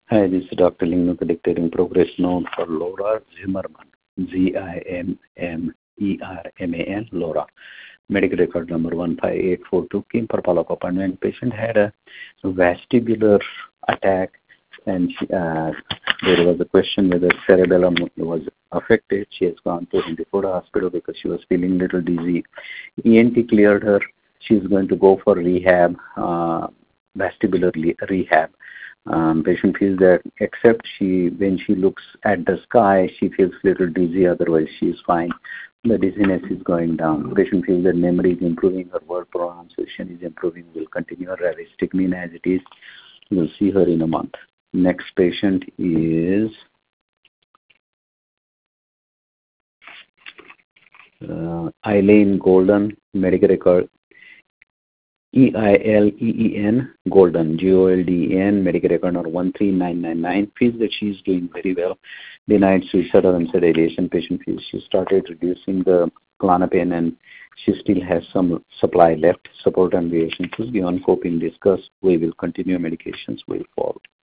Hi, this is Dr. Lingnuka dictating progress note for Laura Zimmerman, Zimmerman, Laura. Medical record number 15842. Came for follow-up appointment. Patient had a vestibular attack, and there was a question whether cerebellum was affected. She has gone to Hindipur Hospital because she was feeling a little dizzy. ENT cleared her. She's going to go for rehab, vestibular rehab. Patient feels that except when she looks at the sky, she feels a little dizzy, otherwise she is fine. The dizziness is going down. Patient feels that memory is improving, her word pronunciation is improving, will continue her realistic mean as it is. We'll see her in a month. Next patient is Eileen Golden, medical record Eileen Golden, Golden, medical record number 13999. Feels that she is doing very well. Denied suicidal and sedation. Patient feels she started reducing the Klonopin and she still has some supply left. Support and reactions is given. Coping discussed. We will continue medications way forward.